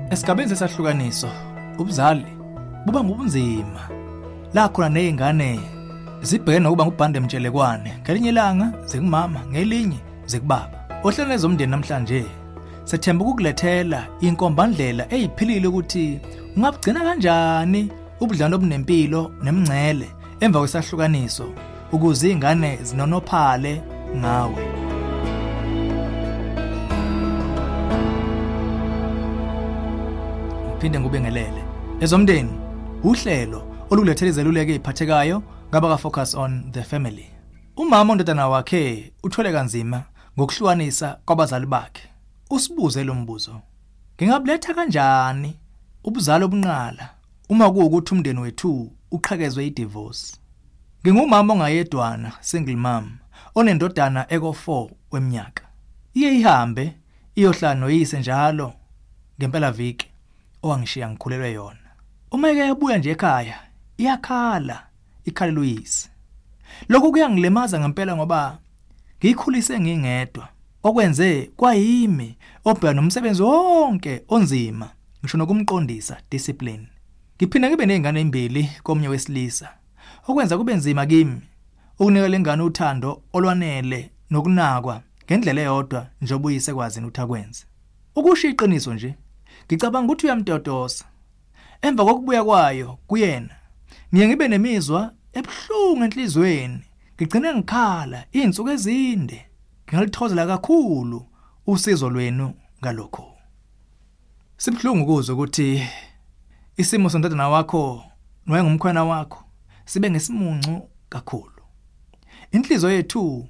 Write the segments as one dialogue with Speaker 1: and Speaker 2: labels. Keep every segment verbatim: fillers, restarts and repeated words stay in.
Speaker 1: Esigabeni sesahlukaniso, ubuzali buba ngobunzima. La khona nezingane zibhekene nokuba ngubhande mtshelekwane, ngelinye ilanga zekumama, ngelinye zekubaba. Ohlelweni zomndeni namhlanje sethemba ukukulethela inkombandlela eyiphilile ukuthi ungabugcina kanjani ubudlalo obunempilo nemngcele emva kwesahlukaniso ukuze izingane zinonophale ngawe. Phinde ngubengelele ezomndeni uhlelo olukulethela izeluleko eziphathekayo ngaba ka focus on the family. Umama ondodana wakhe uthole kanzima ngokuhlukanisa kwabazali bakhe. Usibuze lo mbuzo, ngingabuletha kanjani ubuzalo obunqala uma kuwukuthi umndeni wethu uqhakezwe idivorce? Ngingumama ongayedwana, single mom, onendodana eko four weminyaka. Iye ihambe iyohlala noyise njalo ngempela viki owangishiya ngikhulelwe yona. Uma ike yabuya nje ekhaya iyakhala, ikhalela uyise. Lokho kuyangilemaza ngempela ngoba ngikhulise ngingedwa, okwenze kwayimi obheka nomsebenzi wonke onzima, ngisho nokumqondisa discipline. Ngiphinda ngibe nezingane ezimbili komnye wesilisa, okwenza kube nzima kimi ukunikela ingane uthando olwanele nokunakwa ngendlela eyodwa njengoba uyise kwazi ukuthi akwenze. Ukusho iqiniso nje, ngicabanga ukuthi uyamtotosa. Emva kokubuya kwayo kuyena, ngiye ngibe nemizwa ebuhlungu enhlizweni, ngigcine ngikhala izinsuku ezinde. Ngingalithokozela kakhulu usizo lwenu ngalokho. Sibhlungu ukuzwa ukuthi isimo sondodana wakho noyengumkhwana wakho sibe ngesimuncu kakhulu. Inhliziyo yethu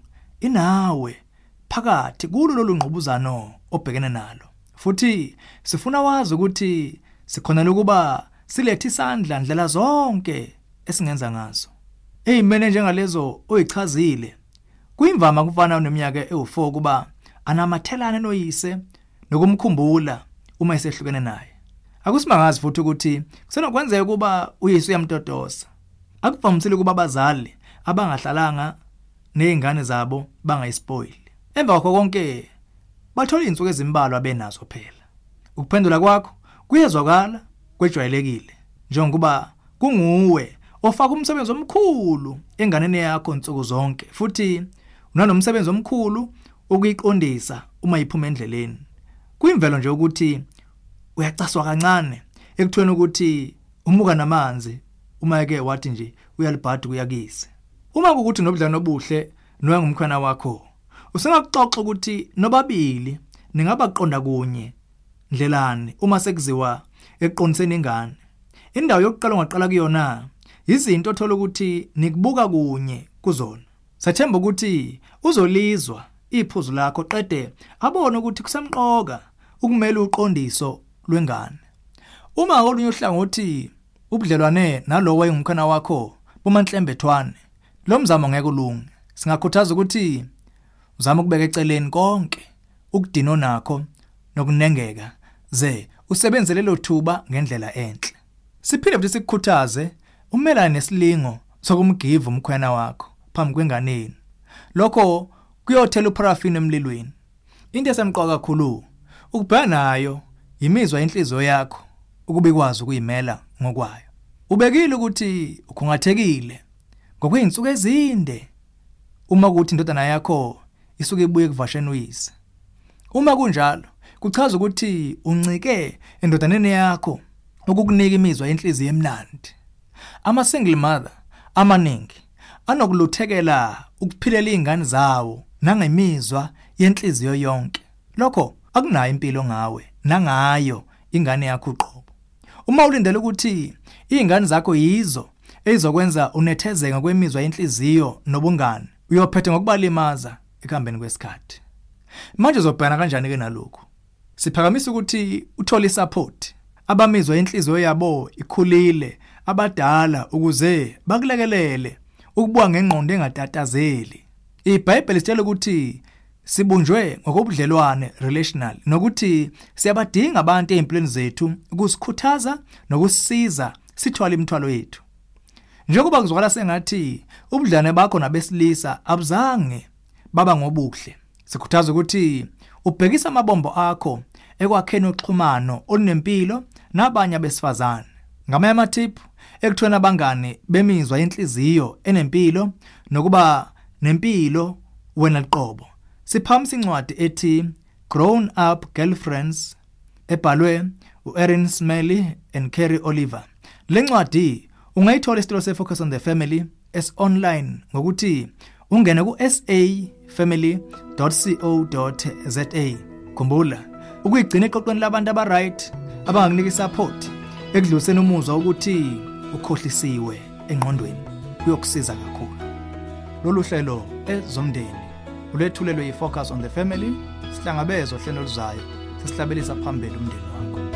Speaker 1: inawe phakathi kulo lolu ngqubuzano obhekene nalo. Futhi sifuna wazi ukuthi sikhona ukuba silethe isandla ndlela zonke esingenza ngazo. Eyimene njengalezo oyichazile, kuyimvama kufana neminyaka ewu four kuba anamathelane noyise nokumkhumbula uma esehlukene naye. Akusimangazi futhi ukuthi kusenokwenzeka kuba uyise uyamtotosa. Akuvamisile kuba abazali abangahlalanga nezingane zabo bangayispoil. Emva kwakho konke bathola izinsuku ezimbalwa benazo phela. Ukuphendula kwakho kuyezwakala kwejwayelekile, njengoba kunguwe ofaka umsebenzi omkhulu enganeni yakho insuku zonke, futhi unanomsebenzi omkhulu ukuyiqondisa uma iphuma endleleni. Kuyimvelo nje ukuthi uyacaswa kancane ekuthweni ukuthi umuka namanzi uma eke wathi nje uyalibhada kuyakise. Uma ukuthi nobudlano obuhle noyengumkhwana wakho, usengakuxoxa ukuthi nobabili ningaba qonda kunye ndlelani uma sekuziwa eqondiseni ingane. Indawo yokuqala ongaqala kuyona izinto othola ukuthi nikubuka kunye kuzona. Sathemba ukuthi uzolizwa iphuzu lakho qede abone ukuthi kusemqoka ukumela uqondiso lwengane. Uma olunye uhlangothi ubudlelwane nalowo wayengumkhana wakho bomanhlembethwane, lo mzamo ngeke ulunge. Singakhuthaza ukuthi uzama ukubeka eceleni konke ukudino nakho nokunengeka ze usebenze lelo thuba ngendlela enhle. Siphinde futhi sikukhuthaze umelane nesilingo sokumgiva umkhwana wakho phambi kwengane yenu. Lokho kuyothela uparafini emlilweni. Into esemqoka kakhulu ukubheka nayo imizwa yenhliziyo yakho ukuba ikwazi ukuyimela ngokwayo. Ubekile ukuthi ukhungathekile ngokweinsuku ezinde uma ukuthi indodana yakho isuke ibuye kuvasheni uyise. Uma kunjalo kuchaza ukuthi uncike endodaneni yakho ukukunika imizwa yenhliziyo emnandi. Ama single mother amaningi anokuluthekela ukuphilela izingane zawo nangemizwa yenhliziyo yonke. Lokho akunayo impilo ngawe nangayo ingane yakho uqobo. Uma ulindele ukuthi izingane zakho yizo ezokwenza unethezeka kwemizwa yenhliziyo nobungane, uyophethe ngokubalimaza ekuhambeni kwesikhathi. Manje uzobhekana kanjani ke nalokho? Siphakamisa ukuthi uthole support abamizwa yenhliziyo yabo ikhulile, abadala, ukuze bakulekelele ukubuka ngengqondo engatatazeli. iBhayibheli sitshela ukuthi sibunjwe ngokobudlelwane relational, nokuthi siyabadinga abantu ezimpilweni zethu ukusikhuthaza nokusisiza sithwala imithwalo yethu. Njengoba kuzwakala sengathi ubudlane bakho nabesilisa abuzange baba ngobuhle, Sikhuthaza ukuthi ubhekisa amabombo akho ekwakheni uxhumano olunempilo nabanye abesifazane. Ngamanye amathiphu ekuthweni abangane bemizwa inhliziyo enempilo nokuba nempilo wena liqobo. Siphamisa incwadi ethi Grown Up Girlfriends ebhalwe uErin Smelly and Kerry Oliver. Le ncwadi ungayithola isitolo seFocus on the Family es online ngokuthi ungene ku s a family dot co dot za. Khumbula ukuyigcina eqoqweni labantu aba right abangakunika support ekudluliseni umuzwa ukuthi ukhohlisiwe engqondweni kuyokusiza kakhulu. Lolu hlelo ezomndeni ulethulelwe yiFocus on the Family. Sihlangabezwe hlelo luzayo sesihlabelisa phambili umndeni wakho.